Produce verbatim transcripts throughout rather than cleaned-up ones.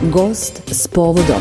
Gost s povodom.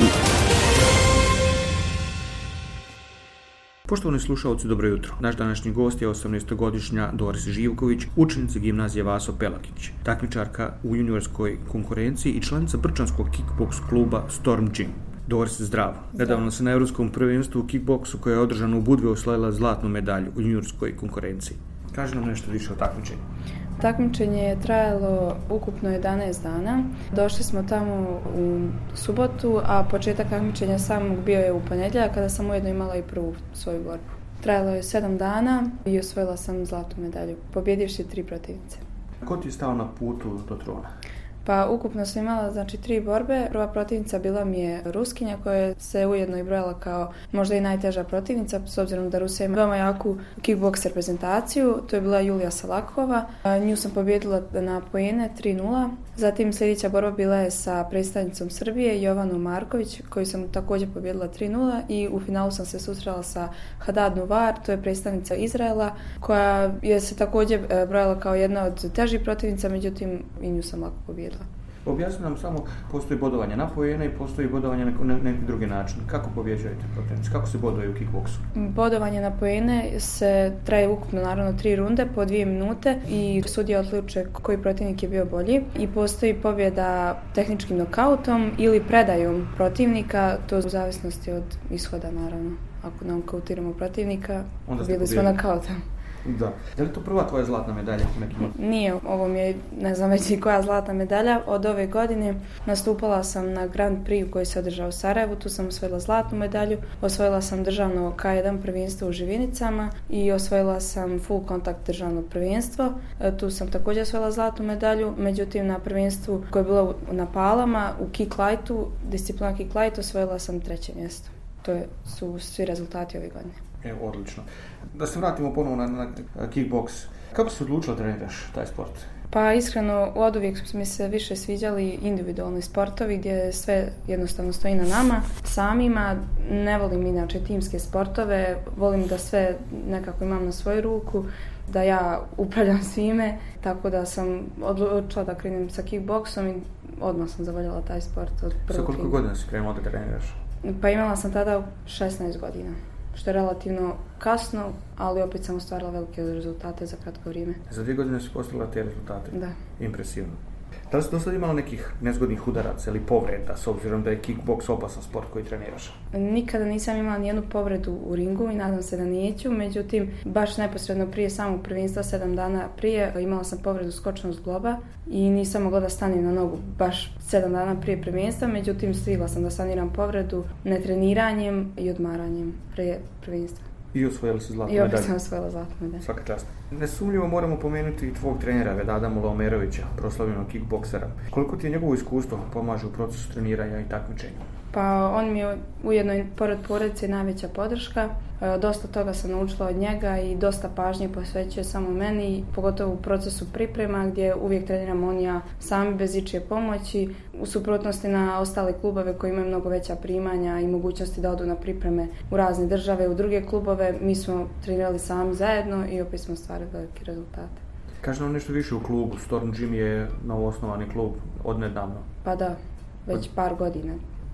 Poštovani slušalci, dobro jutro. Naš današnji gost je osamnaestogodišnja Doris Živković, učenica gimnazije Vaso Pelagić, takmičarka u juniorskoj konkurenciji i članica brčanskog kickboks kluba Storm Gym. Doris, zdravo. Nedavno se na Europskom prvenstvu u kickboksu koje je održano u Budvi osvojila zlatnu medalju u juniorskoj konkurenciji. Kaži nam nešto više o takmičenju. Takmičenje je trajalo ukupno jedanaest dana. Došli smo tamo u subotu, a početak takmičenja samog bio je u ponedjeljak kada sam ujedno imala i prvu svoju borbu. Trajalo je sedam dana i osvojila sam zlatnu medalju, pobjedivši tri protivnice. Ko ti je stao na putu do trona? Pa ukupno sam imala znači tri borbe. Prva protivnica bila mi je Ruskinja koja se ujedno i brojala kao možda i najteža protivnica s obzirom da Rusija ima veoma jaku kickboks reprezentaciju. To je bila Julija Salakova. Nju sam pobijedila na poene tri nula. Zatim sljedeća borba bila je sa predstavnicom Srbije Jovanom Marković koju sam također pobijedila tri nula i u finalu sam se susrela sa Hadad Nuvar, to je predstavnica Izraela koja je se također brojala kao jedna od težih protivnica, međutim i nju sam lako pobijedila. Objasni nam samo, postoji bodovanje na poene i postoji bodovanje na neki drugi način. Kako pobjeđujete protivnici? Kako se boduje u kickboksu? Bodovanje na poene se traje ukupno naravno tri runde po dvije minute i sudija odlučuje koji protivnik je bio bolji i postoji pobjeda tehničkim nokautom ili predajom protivnika, to u zavisnosti od ishoda naravno. Ako nokautiramo protivnika, pobjedili smo nokautom. Da. Je li to prva tvoja zlatna medalja? Nije, ovo mi je, ne znam već i koja zlatna medalja. Od ove godine nastupala sam na Grand Prix koji se održao u Sarajevu, tu sam osvojila zlatnu medalju, osvojila sam državno K jedan prvenstvo u živinicama i osvojila sam full kontakt državno prvenstvo. Tu sam također osvojila zlatnu medalju, međutim na prvenstvu koje je bilo na palama, u kick lightu, disciplina kick light, osvojila sam treće mjesto. To je, su svi rezultati ove godine. Evo, odlično. Da se vratimo ponovno na, na kickboks. Kako si odlučila da treniraš taj sport? Pa iskreno, od uvijek su mi se više sviđali individualni sportovi gdje sve jednostavno stoji na nama samima. Ne volim inače timske sportove, volim da sve nekako imam na svoju ruku, da ja upravljam svime, tako da sam odlučila da krenem sa kickboksom i odmah sam zavoljela taj sport od prvog. Sa koliko godina si krenula da treniraš? Pa imala sam tada šesnaest godina. Što je relativno kasno, ali opet sam ostvarila velike rezultate za kratko vrijeme. Za dvije godine si postavila te rezultate? Da. Impresivno. Da li si do sada imala nekih nezgodnih udaraca ili povreda, s obzirom da je kickboks opasan sport koji treniraš? Nikada nisam imala nijednu povredu u ringu i nadam se da neću, međutim, baš neposredno prije samog prvenstva, sedam dana prije, imala sam povredu skočnog zgloba i nisam mogla da stanem na nogu baš sedam dana prije prvenstva, međutim, stigla sam da saniram povredu netreniranjem i odmaranjem prije prvenstva. I osvojila si zlatnu medalju. I opet sam osvojila zlatnu medalju. Svaka čast. Nesumnjivo moramo pomenuti i tvog trenera Vedada Mulomerovića, proslavljenog kickboksera. Koliko ti je njegovo iskustvo pomaže u procesu treniranja i takmičenja? Pa on mi je ujedno i pored porodice najveća podrška. E, dosta toga sam naučila od njega i dosta pažnje posvećuje samo meni, pogotovo u procesu priprema gdje uvijek treniramo on i ja sami bez ičije pomoći. U suprotnosti na ostale klubove koji imaju mnogo veća primanja i mogućnosti da odu na pripreme u razne države, u druge klubove, mi smo trenirali sami zajedno i opet smo stvarili velike rezultate. Kaži nam nešto više u klubu. Storm Gym je novoosnovani klub odnedavno. Pa da, već par godina.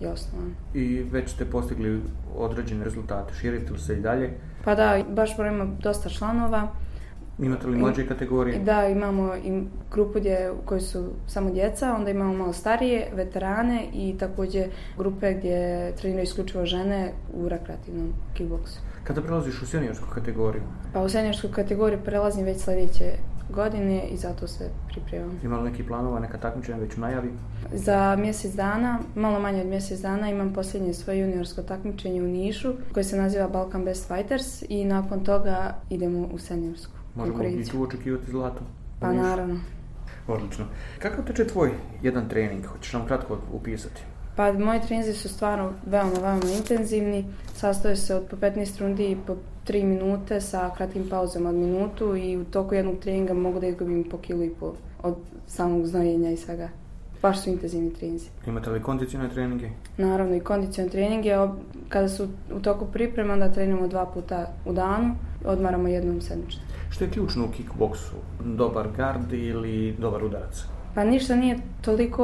I već ste postigli određene rezultate. Širite li se i dalje? Pa da, baš brojimo dosta članova. Imate li mlađe kategorije? Da, imamo i grupu gdje, u kojoj su samo djeca, onda imamo malo starije, veterane i također grupe gdje treniraju isključivo žene u rekreativnom kickboksu. Kada prelaziš u seniorsku kategoriju? Pa u seniorsku kategoriju prelazim već sljedeće godine i zato se pripremam. Ima li neki planova, neka takmičenja već u najavi? Za mjesec dana, malo manje od mjesec dana, imam posljednje svoje juniorsko takmičenje u Nišu koje se naziva Balkan Best Fighters i nakon toga idemo u seniorsku konkurenciju. Možemo i tu očekivati zlato? Pa naravno. Odlično. Kako teče tvoj jedan trening? Hoćeš nam kratko upisati? Pa moji treninzi su stvarno veoma, veoma intenzivni. Sastoje se od po petnaest rundi i po tri minute sa kratkim pauzama od minutu i u toku jednog treninga mogu da izgubim po kilu i po od samog znojenja i svega. Baš su intenzivni treninzi. Imate li kondicionalne treninge? Naravno i kondicionalne treninge. Kada su u toku priprema, onda treniramo dva puta u danu, odmaramo jednom sedmično. Što je ključno u kickboksu? Dobar gard ili dobar udarac? Pa ništa nije toliko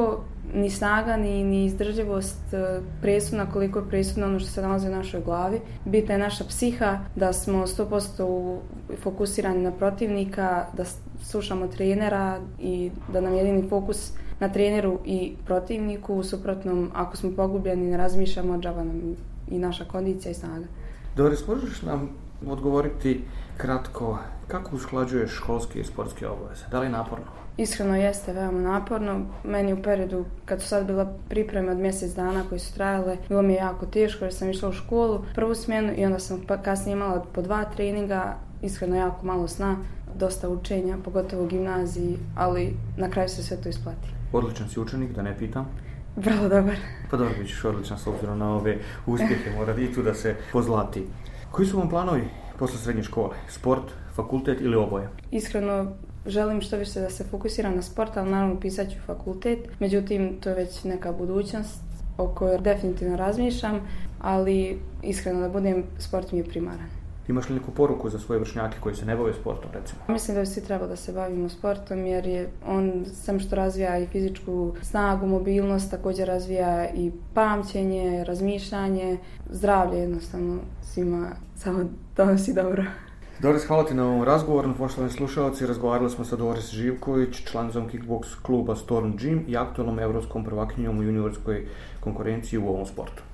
ni snaga, ni, ni izdržljivost presudna koliko je presudno ono što se nalazi u našoj glavi. Bitna je naša psiha, da smo sto posto fokusirani na protivnika, da slušamo trenera i da nam je jedini fokus na treneru i protivniku. U suprotnom, ako smo pogubljeni, ne razmišljamo, džaba nam i naša kondicija i snaga. Doris, možeš nam odgovoriti kratko kako usklađuješ školske i sportske obaveze? Da li naporno? Iskreno jeste veoma naporno. Meni u periodu kad su sad bila pripreme od mjesec dana koji su trajale, bilo mi je jako teško jer sam išla u školu prvu smjenu i onda sam pa kasnije imala po dva treninga, iskreno jako malo sna, dosta učenja, pogotovo u gimnaziji, ali na kraju se sve to isplati. Odličan si učenik, da ne pitam. Vrlo dobar. Pa dobro, bit ćeš odličan s obzirom na ove uspjehe, mora i tu da se pozlati. Koji su vam planovi posle srednje škole? Sport, fakultet ili oboje? Iskreno želim što više da se fokusiram na sport, ali naravno pisat ću fakultet. Međutim, to je već neka budućnost o kojoj definitivno razmišljam, ali iskreno da budem, sport mi je primaran. Imaš li neku poruku za svoje vršnjake koji se ne bave sportom, recimo? Mislim da bi svi trebalo da se bavimo sportom jer je on, sam što razvija i fizičku snagu, mobilnost, također razvija i pamćenje, razmišljanje, zdravlje jednostavno svima samo donosi dobro. Doris, hvala ti na ovom razgovoru. Poštovani slušalci, razgovarali smo sa Doris Živković, članicom kickboks kluba Storm Gym i aktualnom evropskom prvakinjom u juniorskoj konkurenciji u ovom sportu.